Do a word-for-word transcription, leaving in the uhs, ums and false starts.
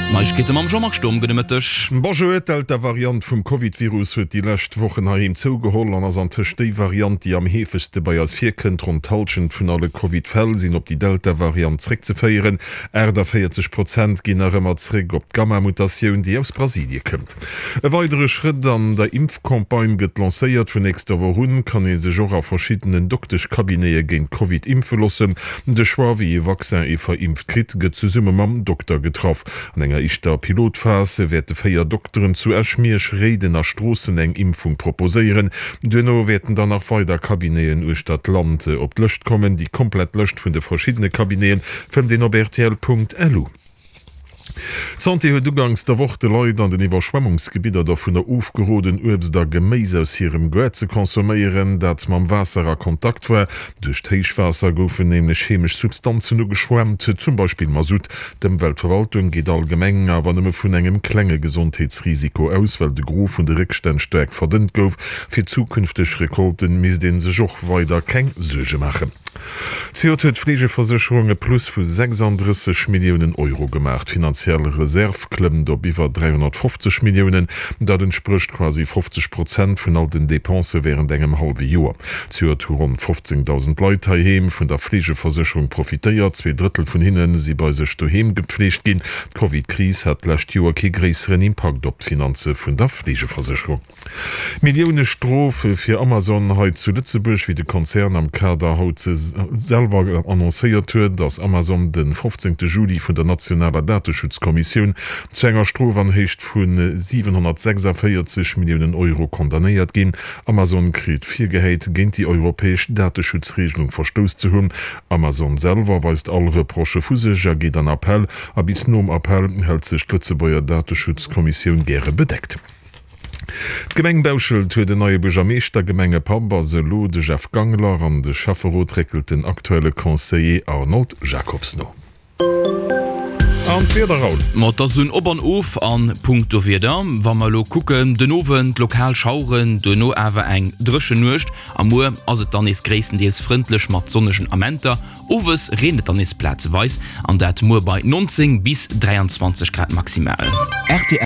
Meich geht am Sommersturm genemmmetech. Bonjour, Delta Variant vum Covid-Virus huet die lächt wochen ha im zougeholl an ass an Tchte Variant, die am hefeste bei als vier kënnt rund talschen vun alle Covid-Fäll sinn op die Delta-Variant zrick ze feieren. Äder vierzig Prozent ginnerëmmer zrick op Gamma-Mutationun, die aus Brasilie këmmt. E weidere Schritt an der Impfkampagne gët lacéiert vun nächster Woche hunn kann e se Jo a verschiedenen doktech Kabinee géint Covid impfelossen. De Schwar wie e Vakcin e verimpft krit gët ze summe mam Doktor getroff. An enger ich der Pilotphase werd feier Doktoren zu erschmiersch Reden nach Strossen eng Impfung proposeieren. Dönno werden dann nach weiter Kabineen Urstadt Lande op löscht kommen, die komplett löscht vun de verschiedene Kabineen vum den op R T L punkt L U. Santé huet dugangs der Woche Leiit an den Iwerschwemmungsgebieter der vun der ofgeroden Ubs der Geméis aus hirem Goet ze konsumieren, dat mam Wasserer Kontakt war. Duch d'Teichwasser goufen nämlich chemisch Substanzen no geschwemmt, zum Beispiel Masut. Dem Weltverwaltung geht allgemeng awer nëmme vun engem klenge Gesundheitsrisiko aus, weil de Grof vun de Rückstand stark verdünnt gouf. Fir zukünftig Rekolten mis den se joch weiter keng Suge machen. C O huet Pflegeversicherunge plus vu sechsunddreißig Millionen Euro gemacht. Finanzielle Reserve klemmen op iwwer dreihundertfünfzig Millionen, dat entspricht quasi fünfzig Prozent vun all den Depense während engem halbe Joer. C O rund fünfzehntausend Leute heim vun der Pflegeversicherung profitéiert, zwei Drittel vun hinnen sie bei sech doheim gepflegt gin. COVID-Krise hat lacht Joer ke gräseren Impact op Finanze vun der Pflegeversicherung. Millioune Strofe fir Amazon heute zu Lützeburg wie de Konzern am Kader haut selber annoncéiert huet, dass Amazon den fünfzehnten Juli vun der Nationaler Datenschutzkommission zu enger Strofanhecht vun siebenhundertsechsundvierzig Millionen Euro kondamnéiert gin. Amazon kriet vier Geheit géint die europäesch Datenschutzregelung verstoß zu hunn. Amazon selber weist alle Reproche fuseger geht an Appell, a bis nom Appell hält sech Lützebauer Datenschutzkommission gere bedeckt. Gemengbauschel hue de neue Bejameester Gemenge Pamba selo de Chef Gangler an de Schafferot reckelt den aktuelle Conseiller Arnold Jacobsno. Mat hun obern of an Punkto wieder, Wa mal lo kucken, den Owen lokal schauren, du no awer eng drsche nucht, am Mo as dann is gräessendeels frindlech mat sonneschen Amenter, Owes redet dann is Platzweis, an dat Mo bei neunzehn bis dreiundzwanzig Grad maximal. R T L